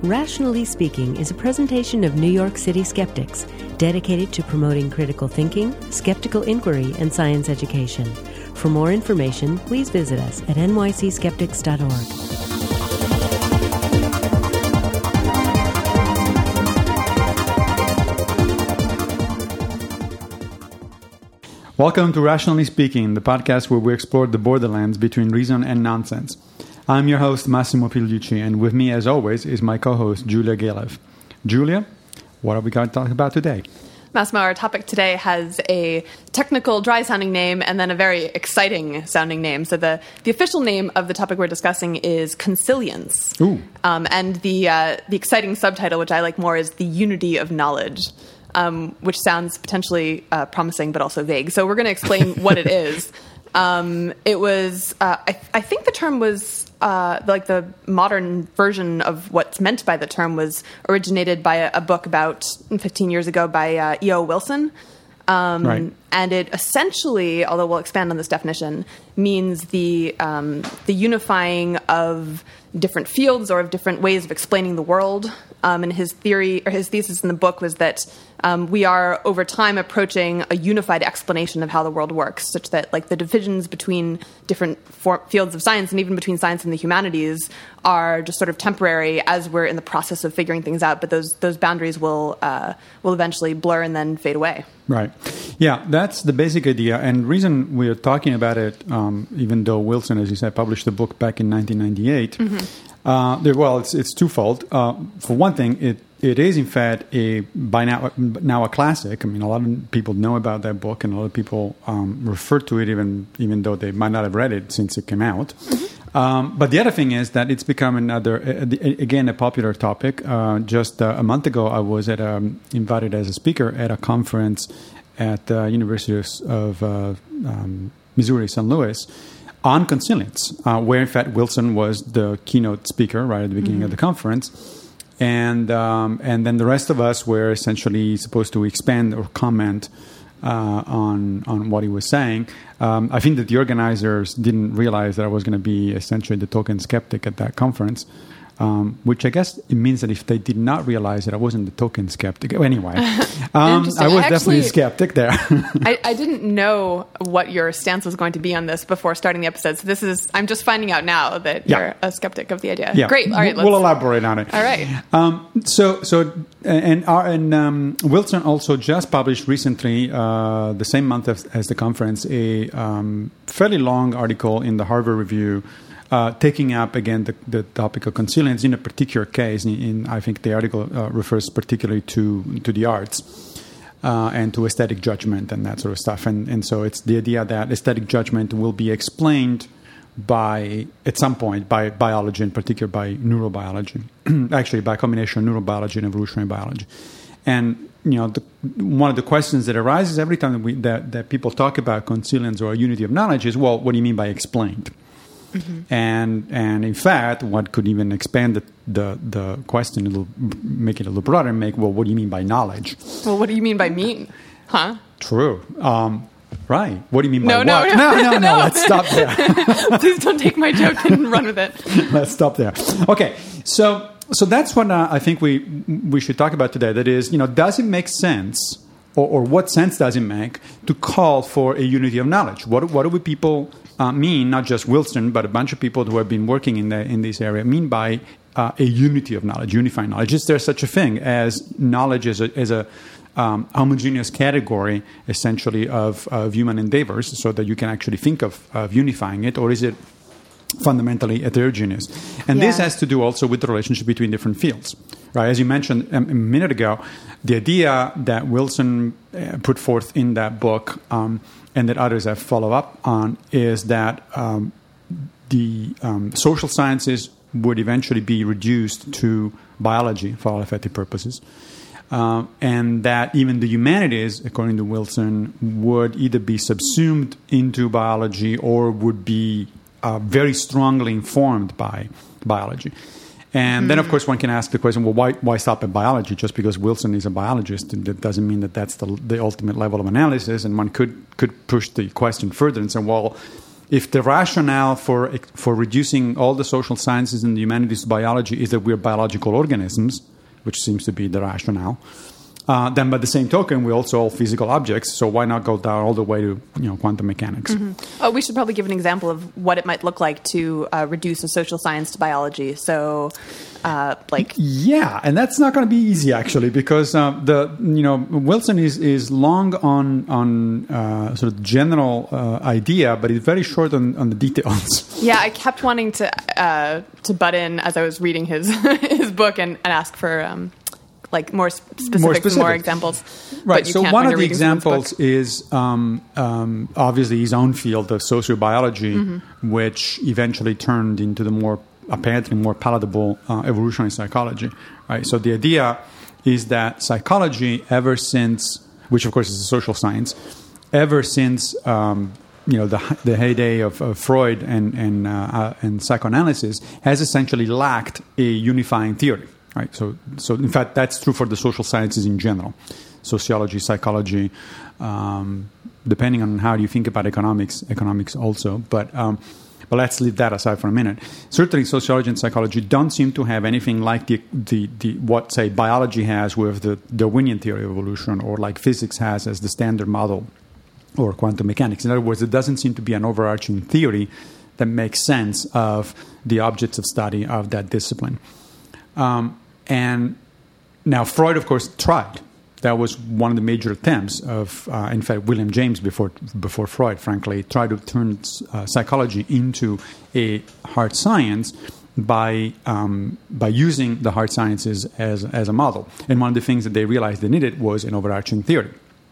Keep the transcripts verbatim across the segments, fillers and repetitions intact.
Rationally Speaking is a presentation of New York City Skeptics, dedicated to promoting critical thinking, skeptical inquiry, and science education. For more information, please visit us at n y c skeptics dot org. Welcome to Rationally Speaking, the podcast where we explore the borderlands between reason and nonsense. I'm your host, Massimo Pigliucci, and with me, as always, is my co-host, Julia Galev. Julia, what are we going to talk about today? Massimo, our topic today has a technical, dry-sounding name and then a very exciting-sounding name. So the, the official name of the topic we're discussing is consilience. Ooh. Um, and the uh, the exciting subtitle, which I like more, is The Unity of Knowledge, um, which sounds potentially uh, promising but also vague. So we're going to explain what it is. Um, it was, uh, I, I think the term was, uh, like the modern version of what's meant by the term was originated by a, a book about fifteen years ago by uh, E O Wilson. Um, right. And it essentially, although we'll expand on this definition, means the um, the unifying of different fields or of different ways of explaining the world. Um, and his theory, or his thesis in the book was that um, we are, over time, approaching a unified explanation of how the world works, such that, like, the divisions between different for- fields of science and even between science and the humanities are just sort of temporary as we're in the process of figuring things out. But those those boundaries will uh, will eventually blur and then fade away. Right. Yeah, that's the basic idea. And the reason we're talking about it, um, even though Wilson, as you said, published the book back in nineteen ninety-eight, mm-hmm. uh, there, well, it's it's twofold. Uh, for one thing, it it is, in fact, a by now, now a classic. I mean, a lot of people know about that book, and a lot of people um, refer to it, even even though they might not have read it since it came out. Mm-hmm. Um, but the other thing is that it's become another, uh, again, a popular topic. Uh, just uh, a month ago, I was at um, invited as a speaker at a conference at the University of uh, um, Missouri, Saint Louis, on consilience, uh, where, in fact, Wilson was the keynote speaker right at the beginning mm-hmm. of the conference. And um, and then the rest of us were essentially supposed to expand or comment Uh, on on what he was saying. Um, I think that the organizers didn't realize that I was going to be essentially the token skeptic at that conference, um, which I guess it means that if they did not realize that I wasn't the token skeptic. Anyway, um, I was Actually, definitely a skeptic there. I, I didn't know what your stance was going to be on this before starting the episode. So this is, I'm just finding out now that yeah. you're a skeptic of the idea. Yeah. Great. All right. We'll let's, elaborate on it. All right. Um, so, so, and, our, and um, Wilson also just published recently, uh, the same month as, as the conference, a um, fairly long article in the Harvard Review, Uh, taking up, again, the, the topic of consilience in a particular case. In, in I think the article uh, refers particularly to to the arts uh, and to aesthetic judgment and that sort of stuff. And, and so it's the idea that aesthetic judgment will be explained by, at some point, by biology, in particular by neurobiology, actually by a combination of neurobiology and evolutionary biology. And you know, the, one of the questions that arises every time that, we, that, that people talk about consilience or a unity of knowledge is, well, what do you mean by explained? Mm-hmm. And and in fact, one could even expand the, the the question a little, make it a little broader, and make, well, what do you mean by knowledge? Well, what do you mean by mean? Huh? True. Um, right. What do you mean by no, what? No, no, no, no, no. Let's stop there. Please don't take my joke and run with it. Let's stop there. Okay. So so that's what uh, I think we we should talk about today. That is, you know, does it make sense, or, or what sense does it make to call for a unity of knowledge? What what do we people Uh, mean, not just Wilson, but a bunch of people who have been working in the, in this area, mean by uh, a unity of knowledge, unifying knowledge? Is there such a thing as knowledge as a, as a um, homogeneous category, essentially, of, of human endeavors, so that you can actually think of, of unifying it, or is it fundamentally heterogeneous? And yeah. this has to do also with the relationship between different fields. Right, as you mentioned um, a minute ago, the idea that Wilson uh, put forth in that book, um, and that others have followed up on, is that um, the um, social sciences would eventually be reduced to biology for all effective purposes, uh, and that even the humanities, according to Wilson, would either be subsumed into biology or would be uh, very strongly informed by biology. And mm-hmm. then, of course, one can ask the question, well, why why stop at biology? Just because Wilson is a biologist, that doesn't mean that that's the, the ultimate level of analysis. And one could, could push the question further and say, well, if the rationale for for reducing all the social sciences and the humanities to biology is that we're biological organisms, which seems to be the rationale, uh, then by the same token, we're also all physical objects. So why not go down all the way to you know quantum mechanics? Mm-hmm. Oh, we should probably give an example of what it might look like to uh, reduce a social science to biology. So, uh, like yeah, and that's not going to be easy actually, because uh, the you know Wilson is is long on on uh, sort of general uh, idea, but he's very short on, on the details. Yeah, I kept wanting to uh, to butt in as I was reading his his book and, and ask for. Um, Like more specific, more, specific. more examples, right? So one of the examples is um, um, obviously his own field of sociobiology, mm-hmm. which eventually turned into the more apparently more palatable uh, evolutionary psychology. Right. So the idea is that psychology, ever since, which of course is a social science, ever since um, you know the the heyday of, of Freud and and uh, uh, and psychoanalysis, has essentially lacked a unifying theory. Right. So, so in fact, that's true for the social sciences in general, sociology, psychology, um, depending on how you think about economics, economics also. But um, but let's leave that aside for a minute. Certainly, sociology and psychology don't seem to have anything like the the, the what say biology has with the Darwinian theory of evolution, or like physics has as the standard model, or quantum mechanics. In other words, it doesn't seem to be an overarching theory that makes sense of the objects of study of that discipline. Um, And now Freud, of course, tried. That was one of the major attempts of, uh, in fact, William James before before Freud, frankly, tried to turn uh, psychology into a hard science by um, by using the hard sciences as as a model. And one of the things that they realized they needed was an overarching theory.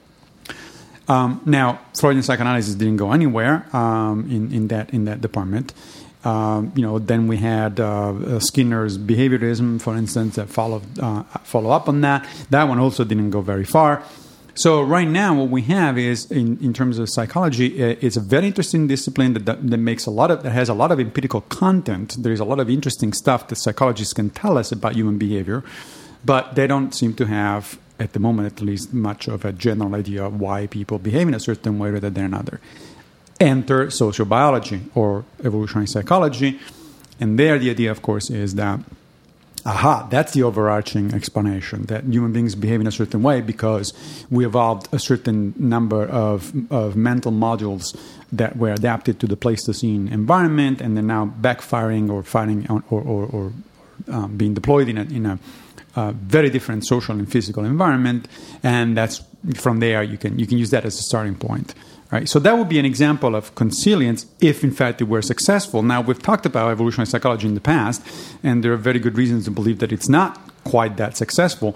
Um, now, Freudian psychoanalysis didn't go anywhere um, in in that in that department. Um, you know, then we had uh, Skinner's behaviorism, for instance, that followed uh, follow up on that. That one also didn't go very far. So right now, what we have is, in, in terms of psychology, it's a very interesting discipline that, that that makes a lot of that has a lot of empirical content. There is a lot of interesting stuff that psychologists can tell us about human behavior, but they don't seem to have, at the moment at least, much of a general idea of why people behave in a certain way rather than another. Enter sociobiology or evolutionary psychology. And there the idea, of course, is that, aha, that's the overarching explanation, that human beings behave in a certain way because we evolved a certain number of, of mental modules that were adapted to the Pleistocene environment, and they're now backfiring or firing on, or, or, or um, being deployed in a, in a uh, very different social and physical environment. And that's from there you can you can use that as a starting point. Right, so that would be an example of consilience if, in fact, it were successful. Now, we've talked about evolutionary psychology in the past, and there are very good reasons to believe that it's not quite that successful.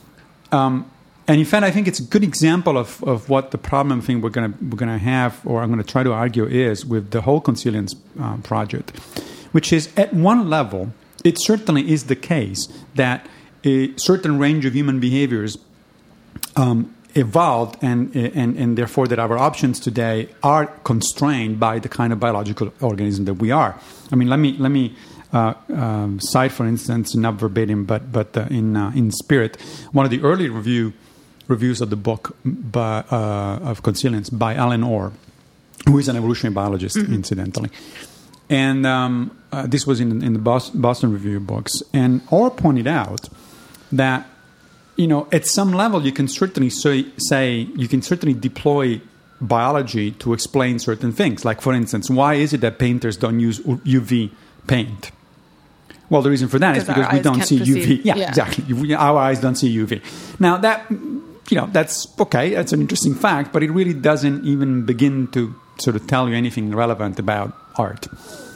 Um, and in fact, I think it's a good example of, of what the problem thing we're going we're gonna have, or I'm going to try to argue, is with the whole consilience uh, project, which is, at one level, it certainly is the case that a certain range of human behaviors um, evolved, and, and and therefore that our options today are constrained by the kind of biological organism that we are. I mean, let me let me uh, um, cite, for instance, not verbatim, but but uh, in uh, in spirit, one of the early review reviews of the book by, uh, of Consilience by Alan Orr, who is an evolutionary biologist, mm-hmm. incidentally, and um, uh, this was in in the Boston, Boston Review books, and Orr pointed out that, you know, at some level, you can certainly say, say you can certainly deploy biology to explain certain things. Like, for instance, why is it that painters don't use U V paint? Well, the reason for that is because we don't see perceive. U V. Yeah, yeah, exactly. Our eyes don't see U V. Now, that, you know, that's okay. That's an interesting fact, but it really doesn't even begin to sort of tell you anything relevant about art.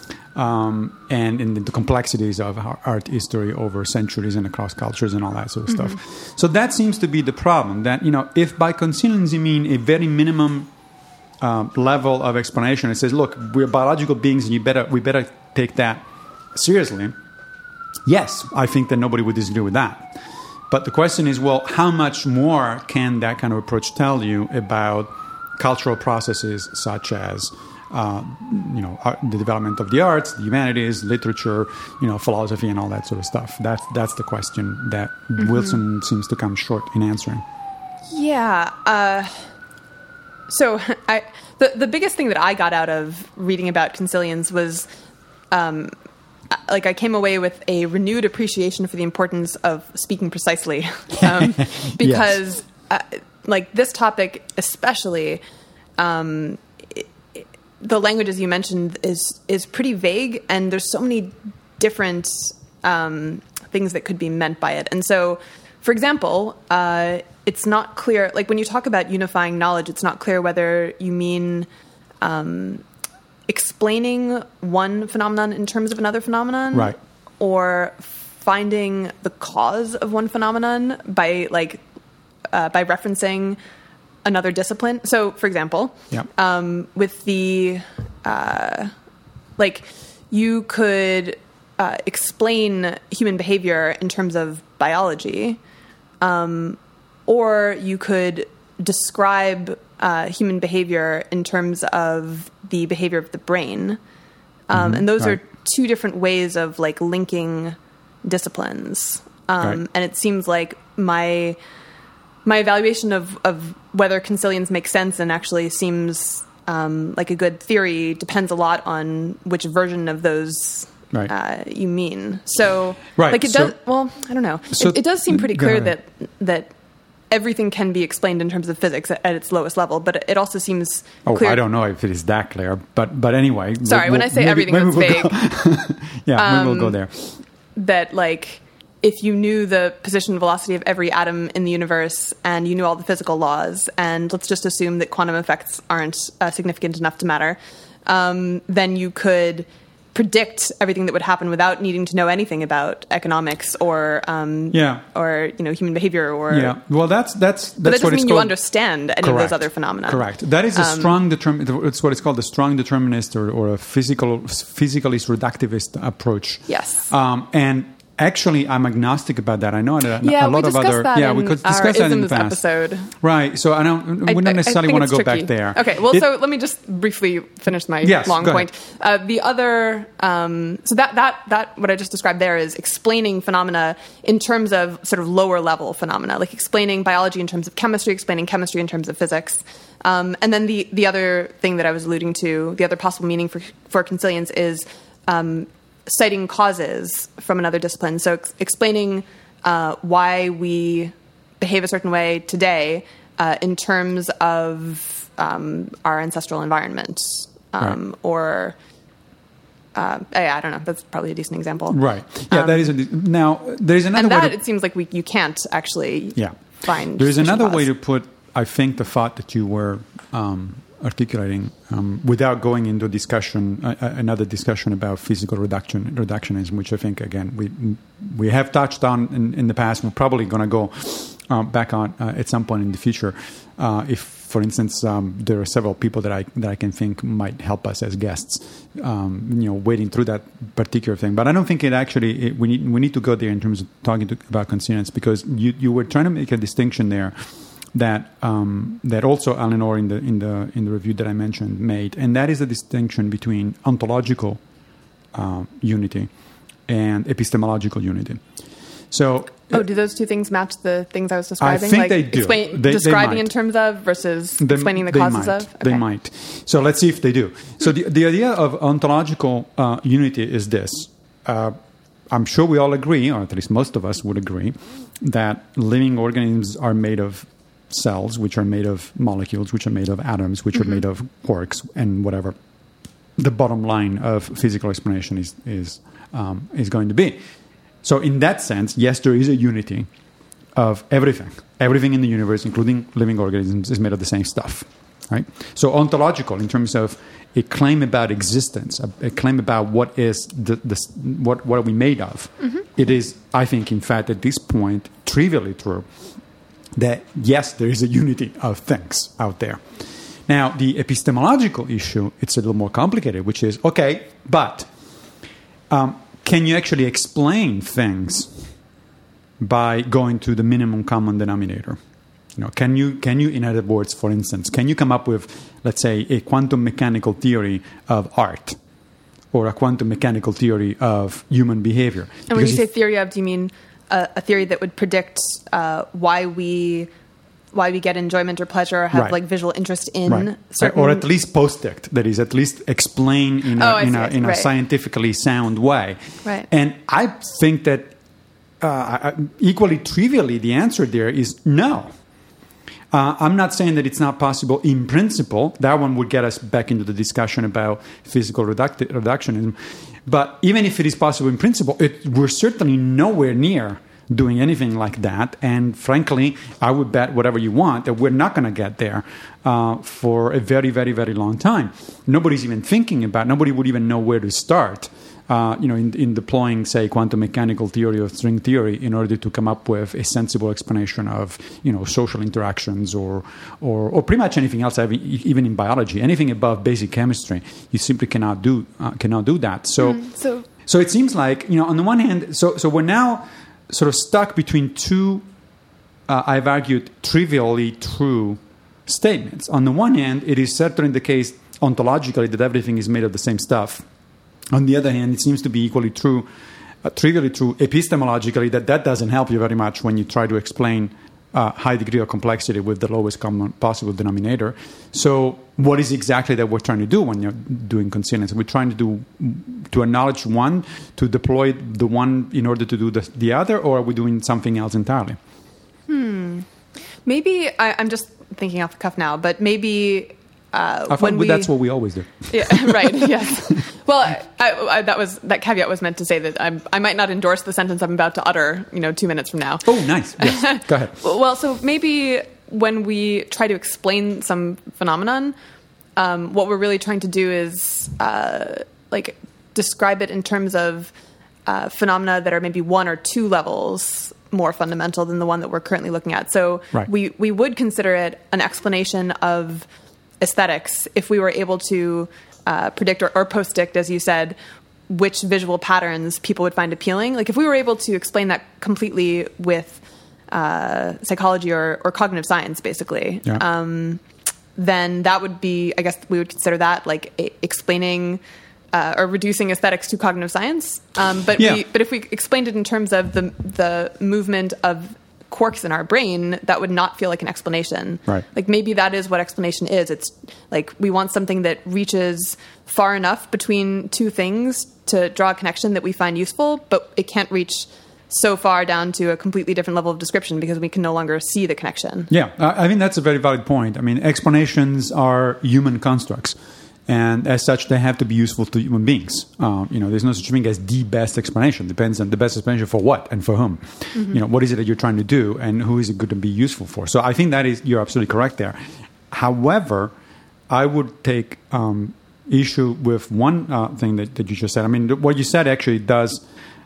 Um, and in the complexities of art history over centuries and across cultures and all that sort of mm-hmm. stuff. So that seems to be the problem, that, you know, if by consilience you mean a very minimum uh, level of explanation, it says, look, we're biological beings and you better we better take that seriously. Yes, I think that nobody would disagree with that. But the question is, well, how much more can that kind of approach tell you about cultural processes such as Uh, you know, the development of the arts, the humanities, literature, you know, philosophy, and all that sort of stuff. That's that's the question that mm-hmm. Wilson seems to come short in answering. Yeah, uh, so I, the the biggest thing that I got out of reading about consilience was, um, like I came away with a renewed appreciation for the importance of speaking precisely, um, because yes. uh, like this topic especially, um, it, it, the languages you mentioned is is pretty vague, and there's so many different um, things that could be meant by it, and so. For example, uh, it's not clear, like when you talk about unifying knowledge, it's not clear whether you mean um, explaining one phenomenon in terms of another phenomenon, right, or finding the cause of one phenomenon by like uh, by referencing another discipline. So, for example, yeah. um, with the uh, like you could uh, explain human behavior in terms of biology. Um, or you could describe uh, human behavior in terms of the behavior of the brain. Um, mm-hmm. And those right. are two different ways of like linking disciplines. Um, right. And it seems like my my evaluation of, of whether consilience makes sense and actually seems um, like a good theory depends a lot on which version of those Right. Uh, you mean so? Right. Like it so, does. Well, I don't know. So, it, it does seem pretty clear that that everything can be explained in terms of physics at, at its lowest level, but it also seems. Oh, clear. I don't know if it is that clear, but but anyway. Sorry, we'll, when I say maybe, everything maybe that's we'll vague. yeah, um, maybe we'll go there. That like. If you knew the position and velocity of every atom in the universe and you knew all the physical laws, and let's just assume that quantum effects aren't uh, significant enough to matter, um, then you could predict everything that would happen without needing to know anything about economics or um, yeah. or you know human behavior or yeah. Well, that's that's that's but that doesn't what mean it's you called. understand any Correct. of those other phenomena. Correct. That is a um, strong determin. It's what it's called a strong determinist or, or a physical physicalist reductivist approach. Yes. Um, and. Actually, I'm agnostic about that. I know that yeah, a lot we of other that yeah, in we could our discuss that in the past. Episode. Right. So I don't. I, we don't necessarily want to go tricky. back there. Okay. Well, it, so let me just briefly finish my yes, long point. Uh, the other, um, so that that that what I just described there is explaining phenomena in terms of sort of lower level phenomena, like explaining biology in terms of chemistry, explaining chemistry in terms of physics. Um, and then the the other thing that I was alluding to, the other possible meaning for for consilience is. Um, citing causes from another discipline. So ex- explaining uh, why we behave a certain way today uh, in terms of um, our ancestral environment um, right. or uh, I, I don't know. That's probably a decent example. Right. Yeah, um, that is a, now there is another and that way to, it seems like we you can't actually yeah. find. There is another cause. way to put I think the thought that you were um, articulating um, without going into discussion, uh, another discussion about physical reduction, reductionism, which I think, again, we we have touched on in, in the past. We're probably going to go uh, back on uh, at some point in the future. Uh, if, for instance, um, there are several people that I that I can think might help us as guests, um, you know, wading through that particular thing. But I don't think it actually it, we need we need to go there in terms of talking to, about consilience, because you you were trying to make a distinction there. That um, that also Alan Orr in the in the in the review that I mentioned made, and that is a distinction between ontological uh, unity and epistemological unity. So, oh, do those two things match the things I was describing? I think like they do. Explain, they, describing they in terms of versus they, explaining the they causes might. of. Okay. They might. So let's see if they do. So the the idea of ontological uh, unity is this. Uh, I'm sure we all agree, or at least most of us would agree, that living organisms are made of cells, which are made of molecules, which are made of atoms, which mm-hmm. are made of quarks and whatever the bottom line of physical explanation is is um, is going to be. So in that sense, yes, there is a unity of everything. Everything in the universe, including living organisms, is made of the same stuff, right? So ontological, in terms of a claim about existence, a, a claim about what is the, the what what are we made of, mm-hmm. it is, I think, in fact, at this point, trivially true. That, yes, there is a unity of things out there. Now, the epistemological issue, it's a little more complicated, which is, okay, but um, can you actually explain things by going to the minimum common denominator? You know, can you, can you, in other words, for instance, can you come up with, let's say, a quantum mechanical theory of art or a quantum mechanical theory of human behavior? And because when you say if, theory of, do you mean... A, a theory that would predict uh, why we why we get enjoyment or pleasure, or have Right. like visual interest in Right. certain, Or at least post-it, that is, at least explain in a, Oh, I in see, a, I see. in a Right. scientifically sound way. Right. And I think that uh, equally trivially, the answer there is no. Uh, I'm not saying that it's not possible in principle. That one would get us back into the discussion about physical reduct- reductionism. But even if it is possible in principle, it, we're certainly nowhere near doing anything like that. And frankly, I would bet whatever you want that we're not going to get there uh, for a very, very, very long time. Nobody's even thinking about, nobody would even know where to start. Uh, you know, in, in deploying, say, quantum mechanical theory or string theory in order to come up with a sensible explanation of, you know, social interactions or, or, or pretty much anything else, even in biology, anything above basic chemistry, you simply cannot do uh, cannot do that. So, Mm, so, so it seems like, you know, on the one hand, so so we're now sort of stuck between two, uh, I've argued, trivially true statements. On the one hand, it is certainly the case ontologically that everything is made of the same stuff. On the other hand, it seems to be equally true, uh, trivially true, epistemologically, that that doesn't help you very much when you try to explain uh, high degree of complexity with the lowest common possible denominator. So what is exactly that we're trying to do when you're doing consilience? We're trying to do to acknowledge one, to deploy the one in order to do the, the other, or are we doing something else entirely? Hmm. Maybe, I, I'm just thinking off the cuff now, but maybe... Uh, I when thought we, that's what we always do. Yeah, right. Yes. Well, I, I, that was that caveat was meant to say that I'm, I might not endorse the sentence I'm about to utter. You know, two minutes from now. Oh, nice. Yes. Go ahead. Well, so maybe when we try to explain some phenomenon, um, what we're really trying to do is uh, like describe it in terms of uh, phenomena that are maybe one or two levels more fundamental than the one that we're currently looking at. So right. we we would consider it an explanation of aesthetics if we were able to uh, predict or, or post-dict, as you said, which visual patterns people would find appealing. Like if we were able to explain that completely with uh, psychology or, or cognitive science, basically, yeah. um, then that would be, I guess we would consider that like a, explaining uh, or reducing aesthetics to cognitive science. Um, but yeah. we, but if we explained it in terms of the the movement of quarks in our brain, that would not feel like an explanation. Right. Like maybe that is what explanation is. It's like we want something that reaches far enough between two things to draw a connection that we find useful, but it can't reach so far down to a completely different level of description because we can no longer see the connection. Yeah, I think that's a very valid point. I mean, explanations are human constructs. And as such, they have to be useful to human beings. Uh, you know, there's no such thing as the best explanation. Depends on the best explanation for what and for whom. Mm-hmm. You know, what is it that you're trying to do, and who is it going to be useful for? So I think that is you're absolutely correct there. However, I would take um, issue with one uh, thing that, that you just said. I mean, what you said actually does.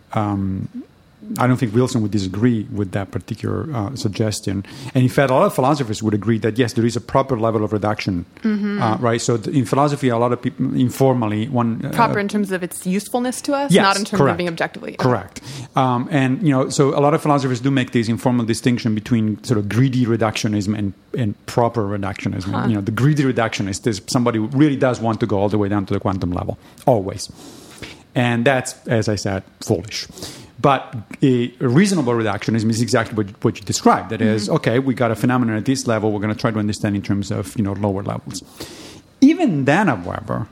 Um, I don't think Wilson would disagree with that particular uh, suggestion. And in fact, a lot of philosophers would agree that, yes, there is a proper level of reduction, mm-hmm. uh, right? So th- in philosophy, a lot of people, informally... one uh, Proper in terms of its usefulness to us, yes, not in terms correct. of being objectively. Okay. Correct. Um, and, you know, so a lot of philosophers do make this informal distinction between sort of greedy reductionism and, and proper reductionism. Huh. You know, the greedy reductionist is somebody who really does want to go all the way down to the quantum level, always. And that's, as I said, foolish. But a reasonable reductionism is exactly what, what you described. That is, mm-hmm. okay, we got a phenomenon at this level. We're going to try to understand in terms of, you know, lower levels. Even then, however,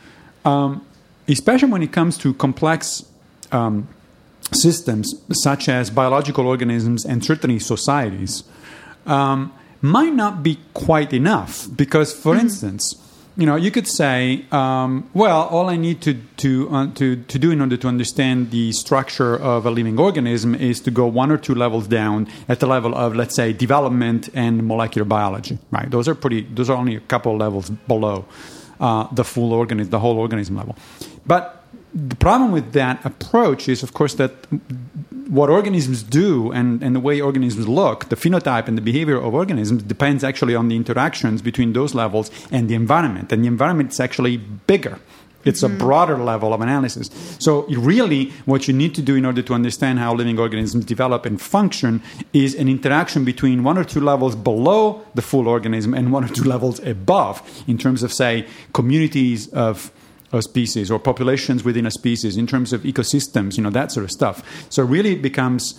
um, especially when it comes to complex um, systems such as biological organisms and certainly societies, um, might not be quite enough. Because, for mm-hmm. instance, you know, you could say, um, well, all I need to to, uh, to to do in order to understand the structure of a living organism is to go one or two levels down at the level of, let's say, development and molecular biology. Right? Those are pretty. Those are only a couple of levels below uh, the full organism, the whole organism level. But the problem with that approach is, of course, that what organisms do and, and the way organisms look, the phenotype and the behavior of organisms depends actually on the interactions between those levels and the environment. And the environment is actually bigger. It's mm-hmm. a broader level of analysis. So really what you need to do in order to understand how living organisms develop and function is an interaction between one or two levels below the full organism and one or two levels above in terms of, say, communities of a species or populations within a species, in terms of ecosystems, you know, that sort of stuff. So really it becomes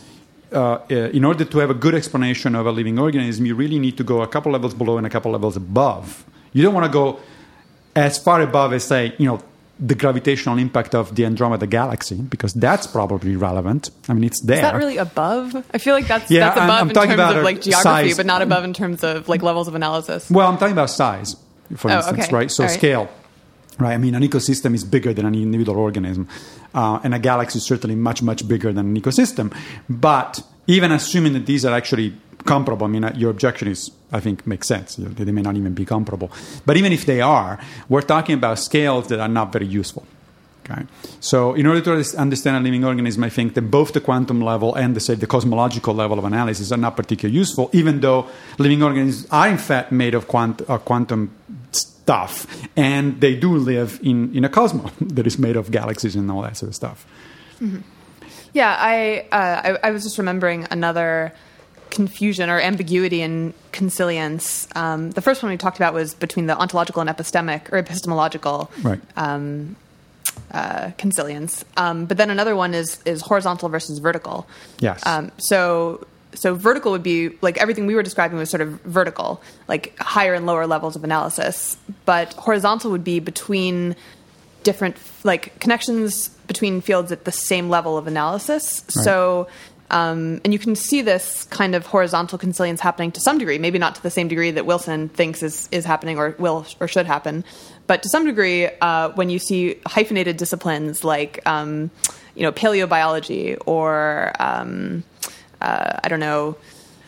uh, in order to have a good explanation of a living organism, you really need to go a couple levels below and a couple levels above. You don't want to go as far above as, say, you know, the gravitational impact of the Andromeda galaxy, because that's probably relevant. I mean, it's there. Is that really above? I feel like that's, yeah, that's above I'm, I'm in terms of like geography, size. But not above in terms of like levels of analysis. Well, I'm talking about size, for oh, instance, okay. right? So All right. scale, right? I mean, an ecosystem is bigger than an individual organism, uh, and a galaxy is certainly much, much bigger than an ecosystem. But even assuming that these are actually comparable, I mean, uh, your objection is, I think, makes sense. They may not even be comparable. But even if they are, we're talking about scales that are not very useful. Okay. So in order to understand a living organism, I think that both the quantum level and the, say, the cosmological level of analysis are not particularly useful, even though living organisms are in fact made of quant- uh, quantum stuff, and they do live in, in a cosmos that is made of galaxies and all that sort of stuff. Mm-hmm. Yeah, I, uh, I I was just remembering another confusion or ambiguity in consilience. Um, the first one we talked about was between the ontological and epistemic or epistemological. Right. Um, Uh, consilience, um, but then another one is is horizontal versus vertical. Yes. Um, so so vertical would be like everything we were describing was sort of vertical, like higher and lower levels of analysis. But horizontal would be between different like connections between fields at the same level of analysis. Right. So. Um, and you can see this kind of horizontal consilience happening to some degree, maybe not to the same degree that Wilson thinks is, is happening or will or should happen. But to some degree, uh, when you see hyphenated disciplines like, um, you know, paleobiology or, um, uh, I don't know,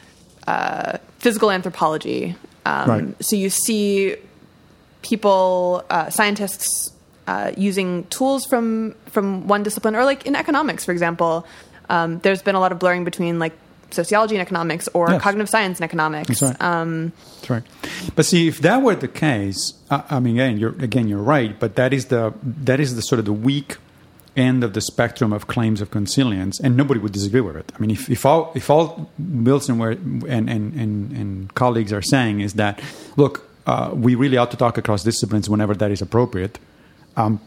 uh, physical anthropology. Um, right. So you see people, uh, scientists uh, using tools from, from one discipline, or like in economics, for example. Um, there's been a lot of blurring between like sociology and economics or yes. cognitive science and economics. That's right. Um, That's right. But see, if that were the case, I, I mean, again, you're again you're right. But that is the that is the sort of the weak end of the spectrum of claims of consilience, and nobody would disagree with it. I mean, if, if all if all Wilson were and and, and, and colleagues are saying is that, look, uh, we really ought to talk across disciplines whenever that is appropriate. Um,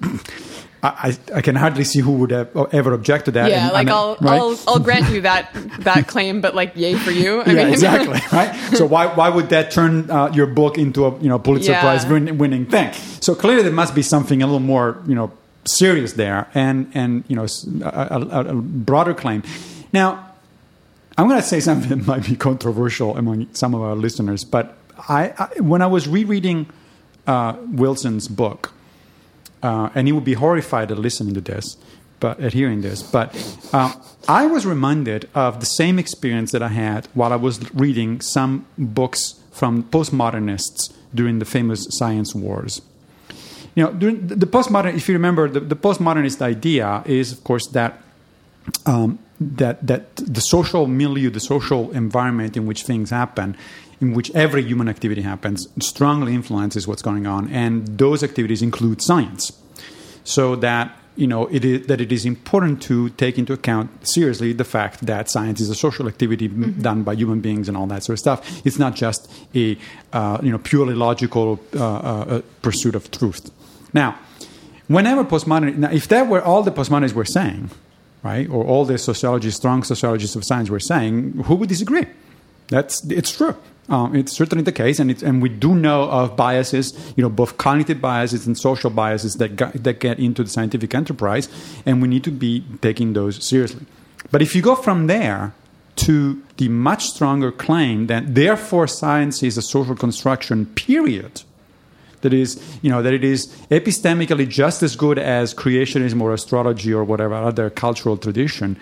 I, I can hardly see who would have ever object to that. Yeah, and, like I mean, I'll, right? I'll I'll grant you that that claim, but like yay for you. I yeah, mean. exactly. Right. So why why would that turn uh, your book into a you know Pulitzer Yeah. Prize win, winning thing? So clearly there must be something a little more you know serious there, and and you know a, a, a broader claim. Now, I'm going to say something that might be controversial among some of our listeners, but I, I when I was rereading uh, Wilson's book. Uh, and he would be horrified at listening to this, but at hearing this. But uh, I was reminded of the same experience that I had while I was reading some books from postmodernists during the famous science wars. You know, during the, the postmodern, if you remember, the, the postmodernist idea is, of course, that um, that that the social milieu, the social environment in which things happen, in which every human activity happens, strongly influences what's going on, and those activities include science. So that you know it is, that it is important to take into account seriously the fact that science is a social activity mm-hmm. done by human beings and all that sort of stuff. It's not just a uh, you know purely logical uh, uh, pursuit of truth. Now, whenever postmodern, now if that were all the postmodernists were saying, right, or all the sociologists, strong sociologists of science were saying, who would disagree? That's it's true. Um, it's certainly the case, and it's, and we do know of biases, you know, both cognitive biases and social biases that got, that get into the scientific enterprise, and we need to be taking those seriously. But if you go from there to the much stronger claim that therefore science is a social construction, period, that is, you know, that it is epistemically just as good as creationism or astrology or whatever other cultural tradition.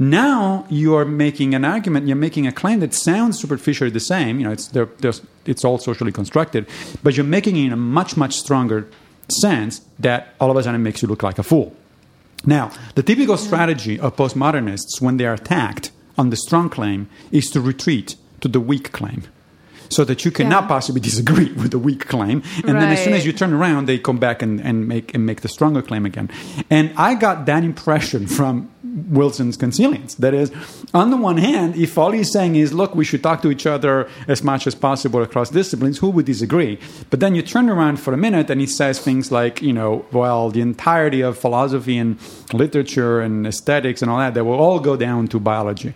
Now you are making an argument, you're making a claim that sounds superficially the same, you know, it's, they're, they're, it's all socially constructed, but you're making it in a much, much stronger sense that all of a sudden makes you look like a fool. Now, the typical strategy of postmodernists when they are attacked on the strong claim is to retreat to the weak claim, so that you cannot yeah. possibly disagree with the weak claim. And right. then as soon as you turn around, they come back and, and make and make the stronger claim again. And I got that impression from Wilson's consilience. That is, on the one hand, if all he's saying is, look, we should talk to each other as much as possible across disciplines, who would disagree? But then you turn around for a minute and he says things like, you know, well, the entirety of philosophy and literature and aesthetics and all that, they will all go down to biology.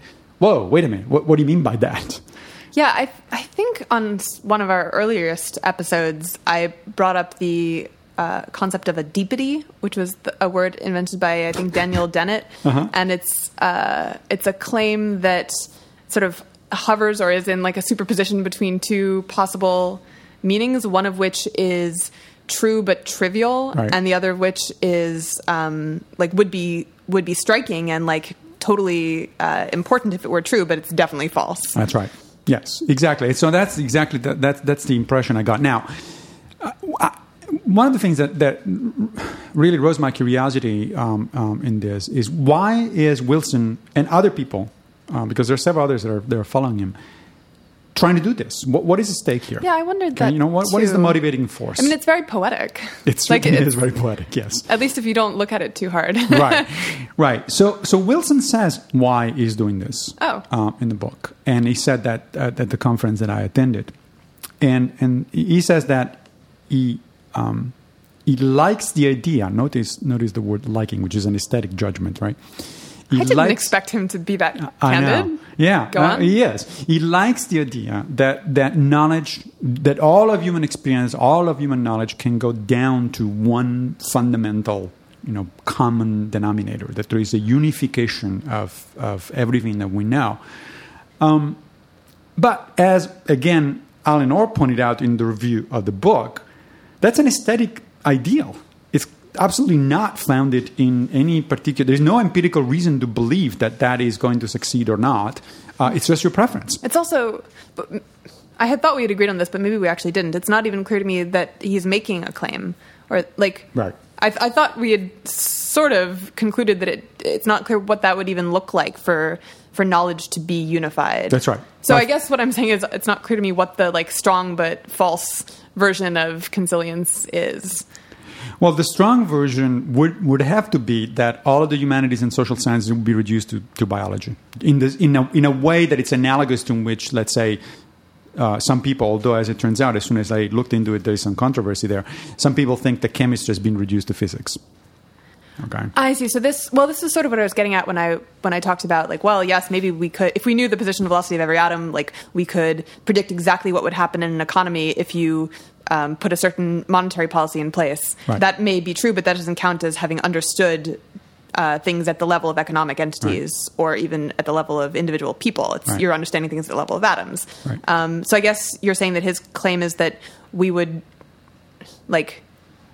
whoa, wait a minute, what, what do you mean by that? Yeah, I I think on one of our earliest episodes, I brought up the uh, concept of a deepity, which was the, a word invented by, I think, Daniel Dennett. Uh-huh. And it's uh, it's a claim that sort of hovers or is in like a superposition between two possible meanings, one of which is true but trivial, right. and the other of which is um, like would be would be striking and like totally uh, important if it were true, but it's definitely false. That's right. Yes, exactly. So that's exactly the, that's that's the impression I got. Now, uh, I, one of the things that, that really rose my curiosity um, um, in this is why is Wilson and other people, uh, because there are several others that are that are following him, trying to do this? What, what is at stake here? Yeah, I wondered that. You know, what, what is the motivating force? I mean, it's very poetic. It certainly like, is very poetic. Yes, at least if you don't look at it too hard. Right, right. So, so Wilson says why he's doing this. Oh. Uh, in the book, and he said that uh, at the conference that I attended, and and he says that he um, he likes the idea. Notice notice the word liking, which is an aesthetic judgment, right? He I didn't likes, expect him to be that candid. I know. Yeah, Go uh, on. he is. He likes the idea that that knowledge, that all of human experience, all of human knowledge can go down to one fundamental, you know, common denominator, that there is a unification of, of everything that we know. Um, but as, again, Alan Orr pointed out in the review of the book, that's an aesthetic ideal. It's absolutely not founded in any particular... There's no empirical reason to believe that that is going to succeed or not. Uh, it's just your preference. It's also... I had thought we had agreed on this, but maybe we actually didn't. It's not even clear to me that he's making a claim. Or, like... Right. I, I thought we had sort of concluded that it, it's not clear what that would even look like for for knowledge to be unified. That's right. So That's I guess what I'm saying is it's not clear to me what the like strong but false version of consilience is. Well, the strong version would, would have to be that all of the humanities and social sciences would be reduced to, to biology in this in a in a way that it's analogous to which, let's say, uh, some people, although as it turns out, as soon as I looked into it, there is some controversy there. Some people think that chemistry has been reduced to physics. Okay. I see. So this, well, this is sort of what I was getting at when I when I talked about like, well, yes, maybe we could, if we knew the position and velocity of every atom, like we could predict exactly what would happen in an economy if you um, put a certain monetary policy in place. Right. That may be true, but that doesn't count as having understood uh, things at the level of economic entities right. or even at the level of individual people. It's right. you're understanding things at the level of atoms. Right. Um, so I guess you're saying that his claim is that we would like.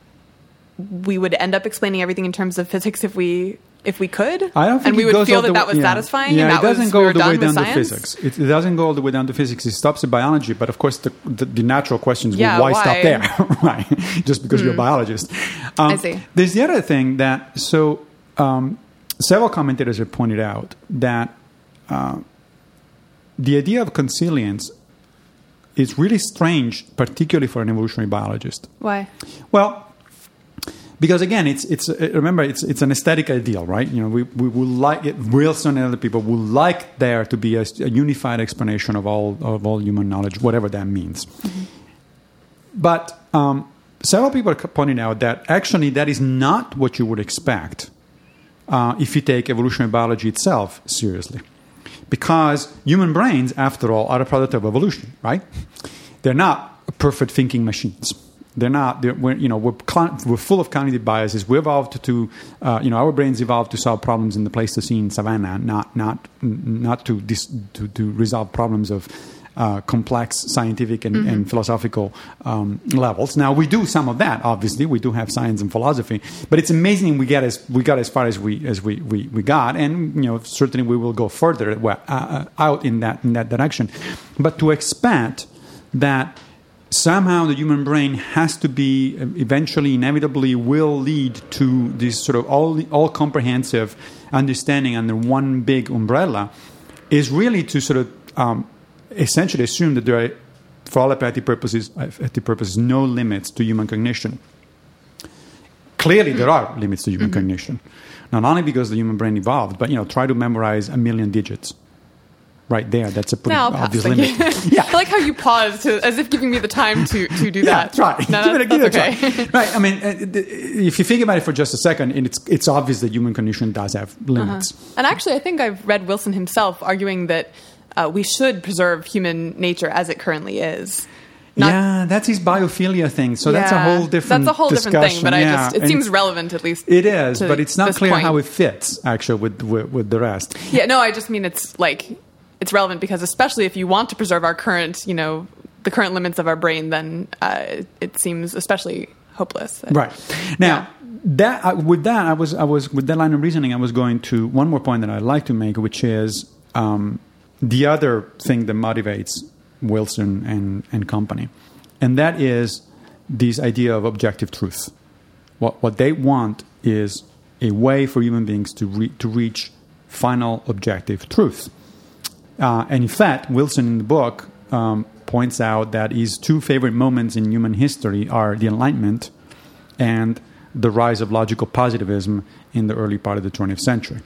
we would end up explaining everything in terms of physics if we if we could. I don't think and we it would goes feel all that the that way, was yeah. satisfying. Yeah, and that it doesn't was, go we all were the way done down with to science. physics. It, it doesn't go all the way down to physics. It stops at biology, but of course the the, the natural questions Yeah, well, why, why? stop there, right? Just because mm. you're a biologist. Um, I see. There's the other thing that so um, several commentators have pointed out that uh, the idea of consilience is really strange, particularly for an evolutionary biologist. Why? Well, because again, it's it's uh, remember it's it's an aesthetic ideal, right? You know, we we would like it, Wilson and other people would like there to be a, a unified explanation of all of all human knowledge, whatever that means. Mm-hmm. But um, several people are pointing out that actually that is not what you would expect uh, if you take evolutionary biology itself seriously, because human brains, after all, are a product of evolution, right? They're not perfect thinking machines. They're not. They're, we're, you know, we're we're full of cognitive biases. We evolved to, uh, you know, our brains evolved to solve problems in the Pleistocene savannah, not not not to dis, to, to resolve problems of uh, complex scientific and, mm-hmm. and philosophical um, levels. Now we do some of that. Obviously, we do have science and philosophy, but it's amazing we get as we got as far as we as we, we, we got, and you know, certainly we will go further uh, out in that in that direction. But to expect that somehow the human brain has to be eventually, inevitably, will lead to this sort of all all comprehensive understanding under one big umbrella, is really to sort of um, essentially assume that there are, for all ethical purposes, ethical purposes, no limits to human cognition. Clearly, there are limits to human mm-hmm. cognition, not only because the human brain evolved, but you know, try to memorize a million digits. right there. That's a pretty No, I'll obvious pass, limit. thank you. Yeah. I like how you paused to, as if giving me the time to, to do Yeah, that. that's right. No, Give it a- give that's it a okay. try. Right. I mean, uh, if you think about it for just a second, and it's it's obvious that human condition does have limits. Uh-huh. And actually, I think I've read Wilson himself arguing that uh, we should preserve human nature as it currently is. Not, yeah, that's his biophilia thing. So that's a Yeah, whole different That's a whole discussion. different thing, but I yeah. just, it and seems relevant at least. It is, to but it's not this clear point. how it fits, actually, with, with, with the rest. Yeah, no, I just mean it's like, it's relevant because especially if you want to preserve our current, you know, the current limits of our brain, then uh, it seems especially hopeless. Right. Now, that uh, with that, I was I was with that line of reasoning, I was going to one more point that I'd like to make, which is um, the other thing that motivates Wilson and, and company, and that is this idea of objective truth. What what they want is a way for human beings to re- to reach final objective truth. Uh, and in fact, Wilson in the book um, points out that his two favorite moments in human history are the Enlightenment and the rise of logical positivism in the early part of the twentieth century.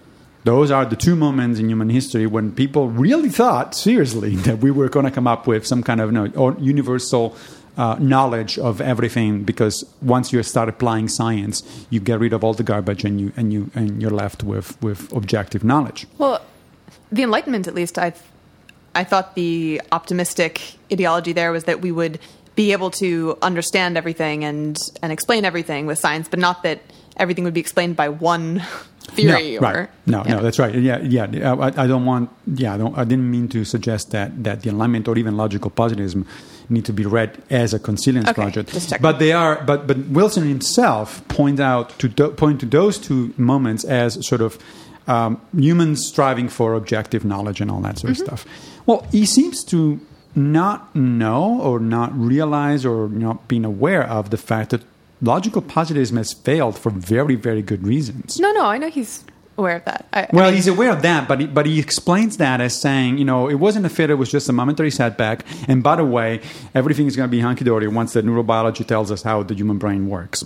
Those are the two moments in human history when people really thought seriously that we were going to come up with some kind of you know, or universal uh, knowledge of everything. Because once you start applying science, you get rid of all the garbage, and you and you and you're left with, with objective knowledge. Well, the Enlightenment, at least, I, I thought the optimistic ideology there was that we would be able to understand everything and and explain everything with science, but not that everything would be explained by one theory. No, or, right. No, yeah. no, that's right. Yeah, yeah. I, I don't want. Yeah, I, don't, I didn't mean to suggest that that the Enlightenment or even logical positivism need to be read as a consilience Okay, project. just checking. But they are. But but Wilson himself point out to do, point to those two moments as sort of um, humans striving for objective knowledge and all that sort Mm-hmm. of stuff. Well, he seems to not know or not realize or not being aware of the fact that logical positivism has failed for very, very good reasons. No, no, I know he's aware of that. I, Well, I mean, he's aware of that, but he, but he explains that as saying, you know, it wasn't a failure, it was just a momentary setback. And by the way, everything is going to be hunky-dory once the neurobiology tells us how the human brain works.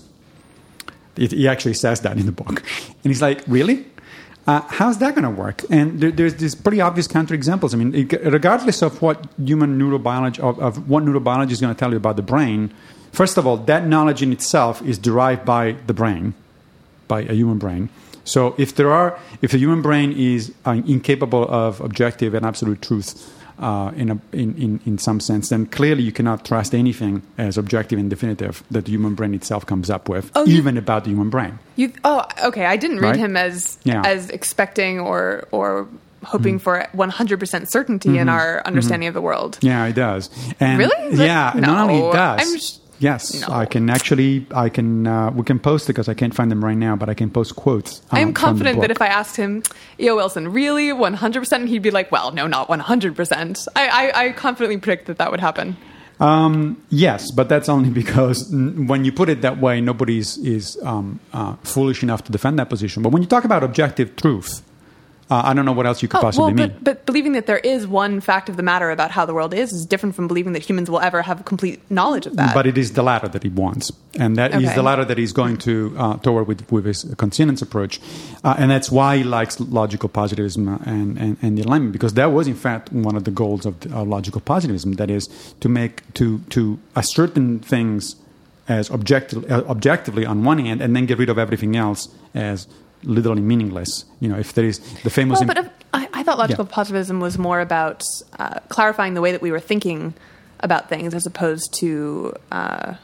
It, he actually says that in the book. And he's like, really? Uh, how's that going to work? And there, there's these pretty obvious counterexamples. I mean, it, regardless of what human neurobiology, of, of what neurobiology is going to tell you about the brain, first of all, that knowledge in itself is derived by the brain, by a human brain. So if there are, if the human brain is uh, incapable of objective and absolute truth uh, in, a, in, in in some sense, then clearly you cannot trust anything as objective and definitive that the human brain itself comes up with, Oh, you- even about the human brain. you, oh, okay. I didn't read Right? him as Yeah. as expecting or or hoping for one hundred percent certainty in our understanding of the world. Yeah, it does. And Really? But yeah, not only no, it does. I'm sh- yes, no. I can actually. I can. Uh, we can post it because I can't find them right now, but I can post quotes. Um, I am from the confident that book. if I asked him, E O. Wilson, really one hundred percent, he'd be like, well, no, not one hundred percent. I, I, I confidently predict that that would happen. Um, yes, but that's only because n- when you put it that way, nobody is, is um, uh, foolish enough to defend that position. But when you talk about objective truth, uh, I don't know what else you could Oh, possibly well, mean. but, but believing that there is one fact of the matter about how the world is is different from believing that humans will ever have complete knowledge of that. But it is the latter that he wants, and that is Okay. the latter that he's going to uh, toward with, with his consonance approach, uh, and that's why he likes logical positivism and, and, and the Enlightenment, because that was in fact one of the goals of, the, of logical positivism. That is to make to to ascertain things as objective, uh, objectively on one hand, and then get rid of everything else as literally meaningless. You know, if there is the famous. well, imp- but if, I, I thought logical Yeah. positivism was more about uh, clarifying the way that we were thinking about things as opposed to uh,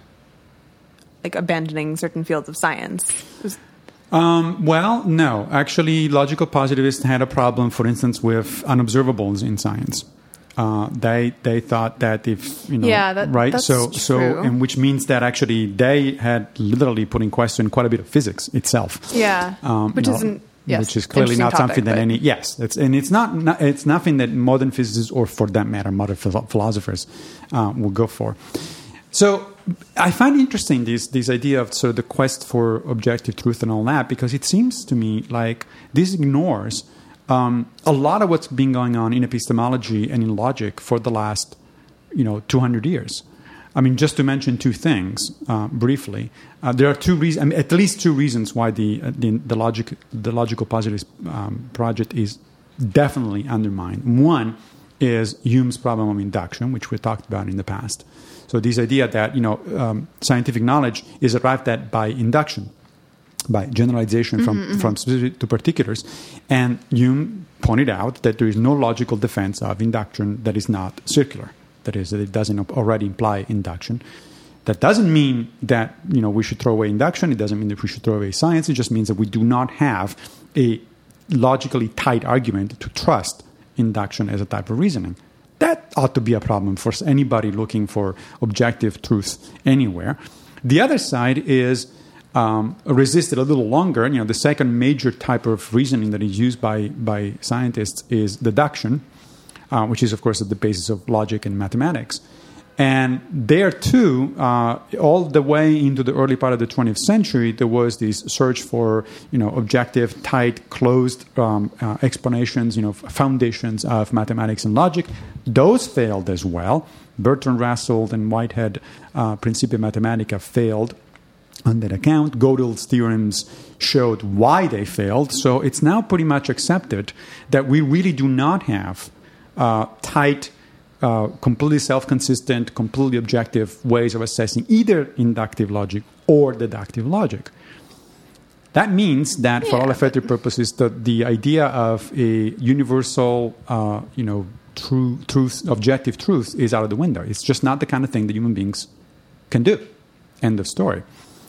like abandoning certain fields of science. It was- Um, well, no. Actually, logical positivists had a problem, for instance, with unobservables in science. Uh, they they thought that if you know Yeah, that- right that's so so true. and which means that actually they had literally put in question quite a bit of physics itself. Yeah, Um, which you know, isn't yes, which is clearly interesting not topic, something that but- any yes it's and it's not, not it's nothing that modern physicists or for that matter modern philo- philosophers uh, will go for. So I find interesting this this idea of sort of the quest for objective truth and all that, because it seems to me like this ignores um, a lot of what's been going on in epistemology and in logic for the last you know two hundred years. I mean, just to mention two things uh, briefly, uh, there are two reasons, I mean, at least two reasons why the uh, the, the logic the logical positivist um, project is definitely undermine. One is Hume's problem of induction, which we talked about in the past. So this idea that, you know, um, scientific knowledge is arrived at by induction, by generalization from, mm-hmm, from specific to particulars. And Hume pointed out that there is no logical defense of induction that is not circular. That is, that it doesn't already imply induction. That doesn't mean that, you know, we should throw away induction. It doesn't mean that we should throw away science. It just means that we do not have a logically tight argument to trust induction as a type of reasoning. That ought to be a problem for anybody looking for objective truth anywhere. The other side is um, resisted a little longer. You know, the second major type of reasoning that is used by, by scientists is deduction, uh, which is, of course, at the basis of logic and mathematics. And there, too, uh, all the way into the early part of the twentieth century, there was this search for, you know, objective, tight, closed um, uh, explanations, you know, foundations of mathematics and logic. Those failed as well. Bertrand Russell and Whitehead, uh, Principia Mathematica, failed on that account. Gödel's theorems showed why they failed. So it's now pretty much accepted that we really do not have uh, tight, Uh, completely self-consistent, completely objective ways of assessing either inductive logic or deductive logic. That means that, yeah, for all effective purposes, the, the idea of a universal, uh, you know, true truth, objective truth, is out of the window. It's just not the kind of thing that human beings can do. End of story.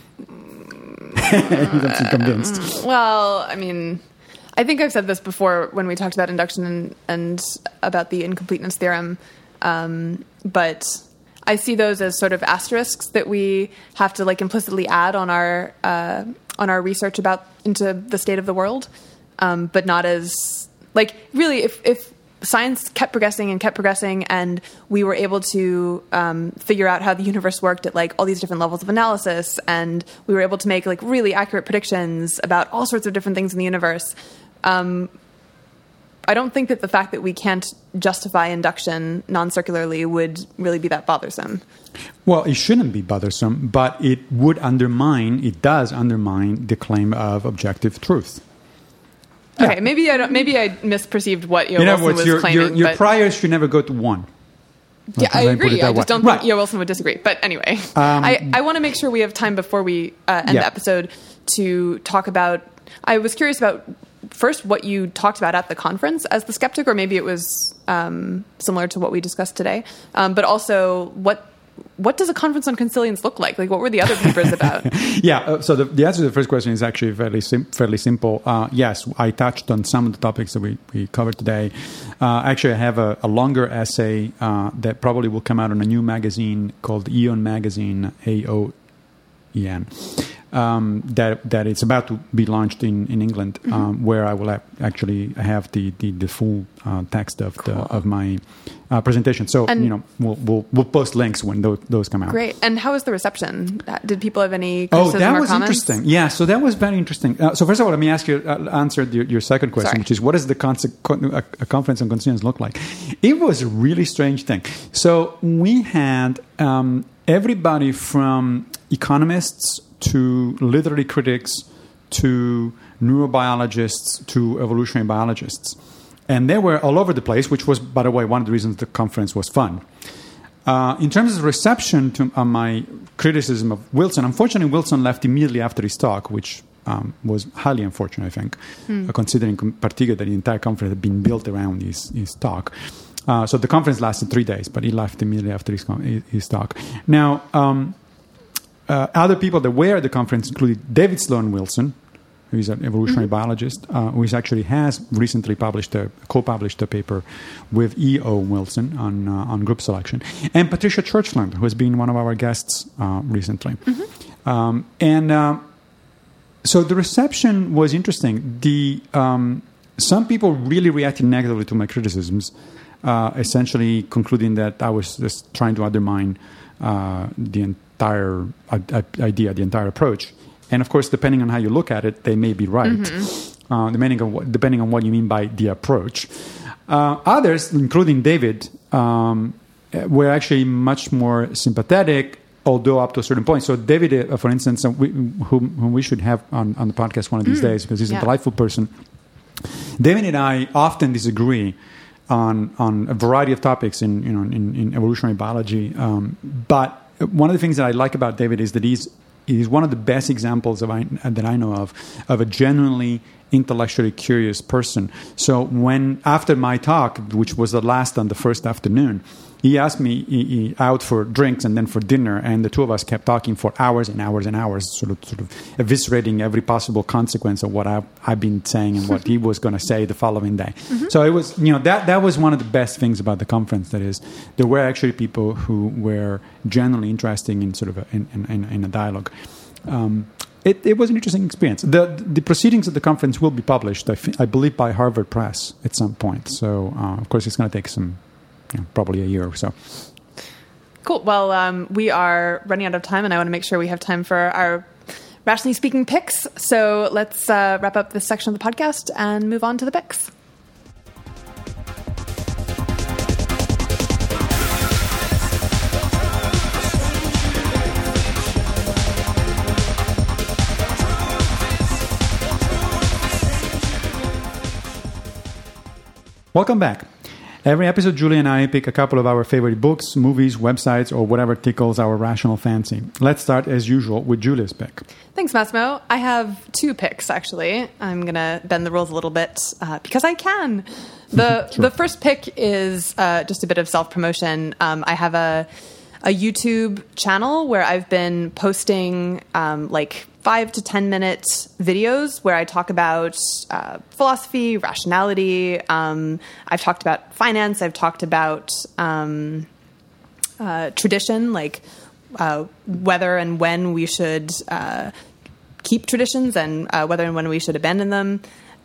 You don't seem convinced. Well, I mean, I think I've said this before when we talked about induction and, and about the incompleteness theorem. Um, but I see those as sort of asterisks that we have to like implicitly add on our uh, on our research about into the state of the world, um, but not as like really if if science kept progressing and kept progressing and we were able to um, figure out how the universe worked at like all these different levels of analysis, and we were able to make like really accurate predictions about all sorts of different things in the universe. Um, I don't think that the fact that we can't justify induction non-circularly would really be that bothersome. Well, it shouldn't be bothersome, but it would undermine, it does undermine the claim of objective truth. Okay, yeah. maybe I don't, maybe I misperceived what E O. Wilson was your, claiming. Your, your priors should never go to one. Yeah, I agree. I just don't right. think E O. Wilson would disagree. But anyway, um, I, I want to make sure we have time before we uh, end yeah. the episode to talk about... I was curious about... First, what you talked about at the conference as the skeptic, or maybe it was um, similar to what we discussed today. Um, but also, what what does a conference on consilience look like? Like, what were the other papers about? yeah, uh, so the, the answer to the first question is actually fairly sim- fairly simple. Uh, yes, I touched on some of the topics that we, we covered today. Uh, actually, I have a, a longer essay uh, that probably will come out in a new magazine called Aeon Magazine, A O E N. Um, that that it's about to be launched in in England, mm-hmm. um, where I will ha- actually have the the, the full uh, text of cool. the of my uh, presentation. So and you know we'll, we'll we'll post links when those those come out. Great. And how was the reception? Did people have any criticism oh that or was comments? Interesting. Yeah, so that was very interesting. Uh, so first of all, let me ask you uh, answer your, your second question, Sorry. which is what does the conce- con- a, a conference on consilience look like? It was a really strange thing. So we had um, everybody from economists to literary critics, to neurobiologists, to evolutionary biologists. And they were all over the place, which was, by the way, one of the reasons the conference was fun. Uh, in terms of reception to uh, my criticism of Wilson, unfortunately, Wilson left immediately after his talk, which um, was highly unfortunate, I think, hmm. uh, considering in particular that the entire conference had been built around his, his talk. Uh, so the conference lasted three days, but he left immediately after his, his talk. Now, um, Uh, other people that were at the conference included David Sloan Wilson, who is an evolutionary mm-hmm. biologist, uh, who is actually has recently published a, co-published a paper with E O. Wilson on uh, on group selection, and Patricia Churchland, who has been one of our guests uh, recently. Mm-hmm. Um, and uh, so the reception was interesting. The um, some people really reacted negatively to my criticisms, uh, essentially concluding that I was just trying to undermine uh, the entire idea, the entire approach. And of course, depending on how you look at it, they may be right, mm-hmm. uh, depending on what, depending on what you mean by the approach. Uh, others, including David, um, were actually much more sympathetic, although up to a certain point. So David, uh, for instance, uh, we, whom, whom we should have on, on the podcast one of these mm. days, because he's yeah. a delightful person. David and I often disagree on on a variety of topics in you know in, in evolutionary biology. Um, but one of the things that I like about David is that he's he's one of the best examples of I, that I know of of a genuinely intellectually curious person. So when after my talk, which was the last on the first afternoon, he asked me he, he, out for drinks and then for dinner, and the two of us kept talking for hours and hours and hours, sort of, sort of eviscerating every possible consequence of what I've, I've been saying and what he was going to say the following day. Mm-hmm. So it was, you know, that that was one of the best things about the conference. That is, there were actually people who were genuinely interested in sort of a, in, in, in a dialogue. Um, It, it was an interesting experience. The the proceedings of the conference will be published, I, f- I believe, by Harvard Press at some point. So, uh, of course, it's going to take some, you know, probably a year or so. Cool. Well, um, we are running out of time, and I want to make sure we have time for our Rationally Speaking picks. So let's uh, wrap up this section of the podcast and move on to the picks. Welcome back. Every episode, Julie and I pick a couple of our favorite books, movies, websites, or whatever tickles our rational fancy. Let's start, as usual, with Julie's pick. Thanks, Massimo. I have two picks, actually. I'm going to bend the rules a little bit uh, because I can. The sure. The first pick is uh, just a bit of self-promotion. Um, I have a, a YouTube channel where I've been posting um, like five to ten minute videos where I talk about uh, philosophy, rationality. Um, I've talked about finance. I've talked about um, uh, tradition, like uh, whether and when we should uh, keep traditions and uh, whether and when we should abandon them.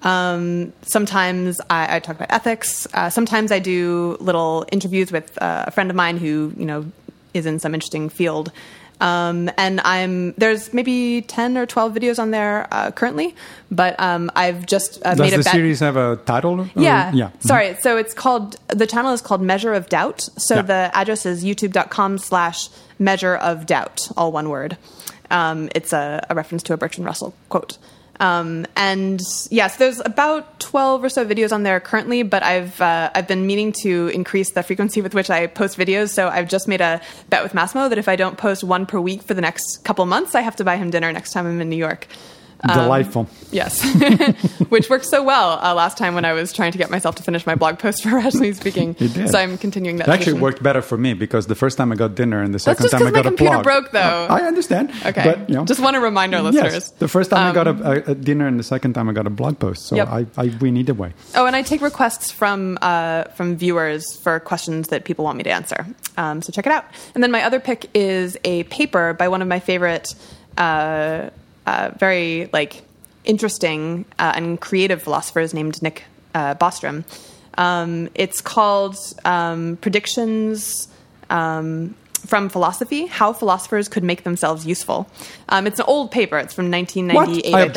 Um, sometimes I, I talk about ethics. Uh, sometimes I do little interviews with uh, a friend of mine who, you know, is in some interesting field. Um, and I'm there's maybe ten or twelve videos on there uh, currently, but um, I've just uh, Does made a the bet. series have a title? Or? Yeah, yeah. Sorry, mm-hmm. So it's called the channel is called Measure of Doubt. So yeah. the address is youtube dot com slash Measure of Doubt, all one word. Um, it's a, a reference to a Bertrand Russell quote. Um, and yes, yeah, so there's about twelve or so videos on there currently, but I've, uh, I've been meaning to increase the frequency with which I post videos. So I've just made a bet with Massimo that if I don't post one per week for the next couple months, I have to buy him dinner next time I'm in New York. Delightful. Um, yes. Which worked so well uh, last time when I was trying to get myself to finish my blog post for Rationally Speaking. It did. So I'm continuing that. It actually tradition. worked better for me because the first time I got dinner and the second That's just time I got my a blog. computer broke, though. I understand. Okay. But, you know, just want to remind our listeners. Yes. The first time um, I got a, a dinner and the second time I got a blog post. So yep. I, I win either way. Oh, and I take requests from uh, from viewers for questions that people want me to answer. Um, so check it out. And then my other pick is a paper by one of my favorite, uh, uh, very like interesting uh, and creative philosophers named Nick uh, Bostrom. Um, it's called um, Predictions um, from Philosophy, How Philosophers Could Make Themselves Useful. Um, it's an old paper. It's from nineteen ninety-eight, I, I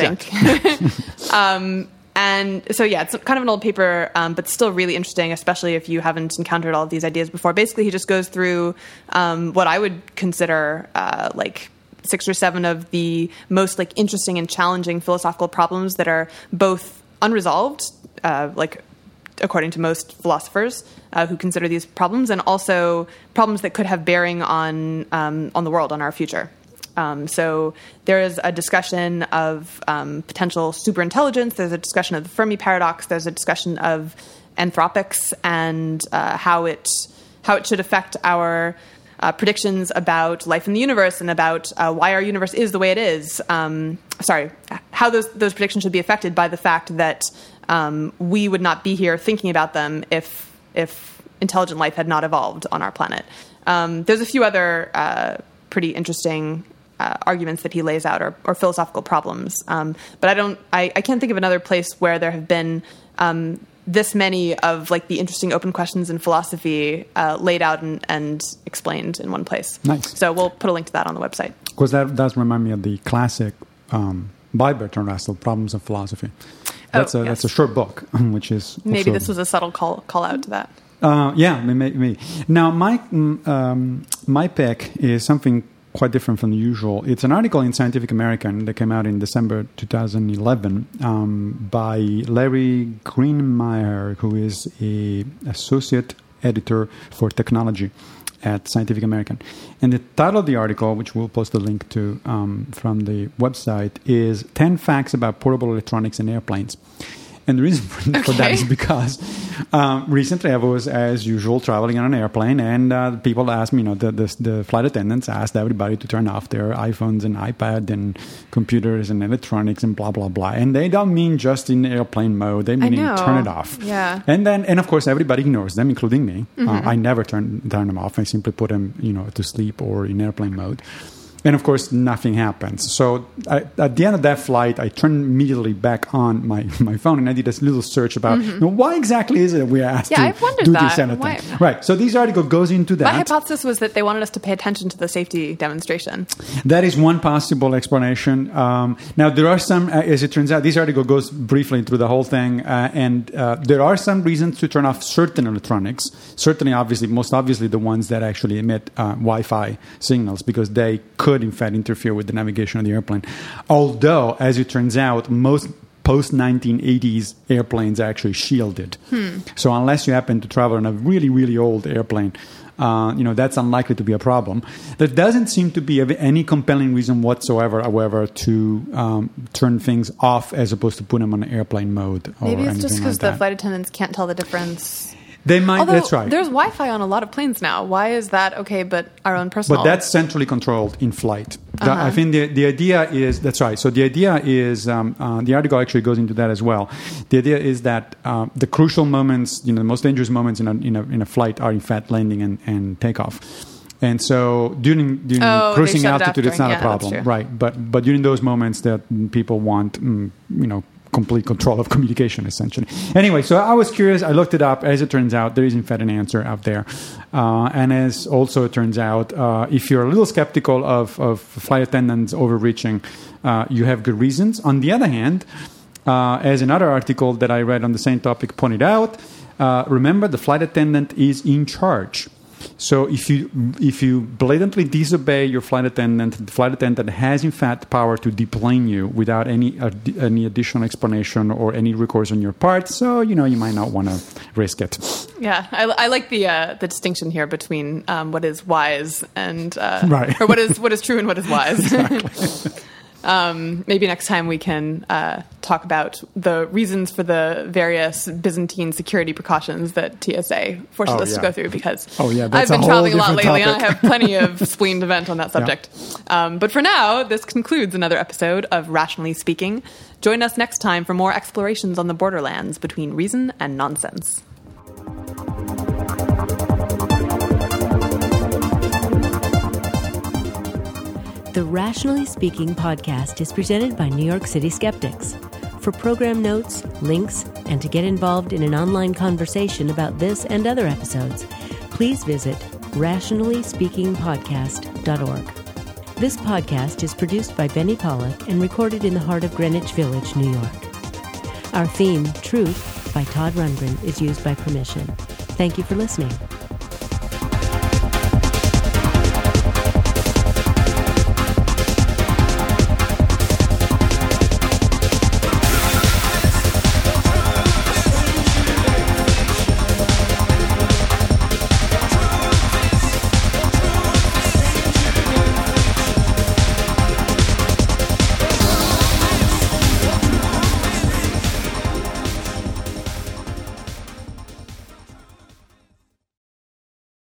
think. um, and so, yeah, it's kind of an old paper, um, but still really interesting, especially if you haven't encountered all of these ideas before. Basically, he just goes through um, what I would consider uh, like six or seven of the most like interesting and challenging philosophical problems that are both unresolved, uh, like according to most philosophers uh, who consider these problems, and also problems that could have bearing on um, on the world, on our future. Um, so there is a discussion of um, potential superintelligence. There's a discussion of the Fermi paradox. There's a discussion of anthropics and uh, how it how it should affect our Uh, predictions about life in the universe and about uh, why our universe is the way it is. Um, sorry, how those those predictions should be affected by the fact that um, we would not be here thinking about them if if intelligent life had not evolved on our planet. Um, there's a few other uh, pretty interesting uh, arguments that he lays out, or, or philosophical problems. Um, but I don't, I, I can't think of another place where there have been um, this many of like the interesting open questions in philosophy uh, laid out and, and explained in one place. Nice. So we'll put a link to that on the website. Because that does remind me of the classic um, by Bertrand Russell, Problems of Philosophy. That's oh, a yes. that's a short book, which is maybe also, this was a subtle call call out to that. Uh, yeah, maybe. Now my um, my pick is something quite different from the usual. It's an article in Scientific American that came out in December twenty eleven um, by Larry Greenmeyer, who is a associate editor for technology at Scientific American. And the title of the article, which we'll post a link to um, from the website, is ten Facts About Portable Electronics in Airplanes. And the reason for, okay. for that is because um, recently I was, as usual, traveling on an airplane, and uh, people asked me, you know, the, the, the flight attendants asked everybody to turn off their iPhones and iPad and computers and electronics and blah, blah, blah. And they don't mean just in airplane mode. They mean turn it off. Yeah. And then, and of course, everybody ignores them, including me. Mm-hmm. Uh, I never turn, turn them off. I simply put them, you know, to sleep or in airplane mode. And of course, nothing happens. So I, at the end of that flight, I turned immediately back on my, my phone, and I did a little search about mm-hmm. you know, why exactly is it we are asked yeah, to I've wondered do that. this kind of thing. Right. So this article goes into that. My hypothesis was that they wanted us to pay attention to the safety demonstration. That is one possible explanation. Um, now, there are some, uh, as it turns out, this article goes briefly through the whole thing, uh, and uh, there are some reasons to turn off certain electronics. Certainly, obviously, most obviously the ones that actually emit uh, Wi-Fi signals, because they could, in fact, interfere with the navigation of the airplane. Although, as it turns out, most post nineteen eighties airplanes are actually shielded. Hmm. So unless you happen to travel in a really, really old airplane, uh, you know, that's unlikely to be a problem. There doesn't seem to be any compelling reason whatsoever, however, to um, turn things off as opposed to put them on airplane mode. Or Maybe it's just because like the that. flight attendants can't tell the difference. They might. Although that's right. There's Wi-Fi on a lot of planes now. Why is that okay, but our own personal? But that's centrally controlled in flight. Uh-huh. I think the the idea is that's right. So the idea is um, uh, the article actually goes into that as well. The idea is that uh, the crucial moments, you know, the most dangerous moments in a in a, in a flight are in fact landing and, and takeoff. And so during, during oh, cruising it altitude, it's not yeah, a problem, right? But but during those moments that people want, mm, you know. complete control of communication, essentially. Anyway, so I was curious. I looked it up. As it turns out, there is in fact an answer out there. Uh, and as also it turns out, uh, if you're a little skeptical of, of flight attendants overreaching, uh, you have good reasons. On the other hand, uh, as another article that I read on the same topic pointed out, uh, remember the flight attendant is in charge. So if you if you blatantly disobey your flight attendant, the flight attendant has in fact the power to deplane you without any uh, any additional explanation or any recourse on your part. So you know you might not want to risk it. Yeah, I, I like the uh, the distinction here between um, what is wise and uh, right. or what is what is true and what is wise. Exactly. Um, maybe next time we can uh, talk about the reasons for the various Byzantine security precautions that T S A forces oh, us yeah. to go through, because oh, yeah, I've been a traveling a lot lately topic. and I have plenty of spleen to vent on that subject. Yeah. Um, but for now, this concludes another episode of Rationally Speaking. Join us next time for more explorations on the borderlands between reason and nonsense. The Rationally Speaking podcast is presented by New York City Skeptics. For program notes, links, and to get involved in an online conversation about this and other episodes, please visit rationally speaking podcast dot org. This podcast is produced by Benny Pollack and recorded in the heart of Greenwich Village, New York. Our theme, Truth, by Todd Rundgren, is used by permission. Thank you for listening.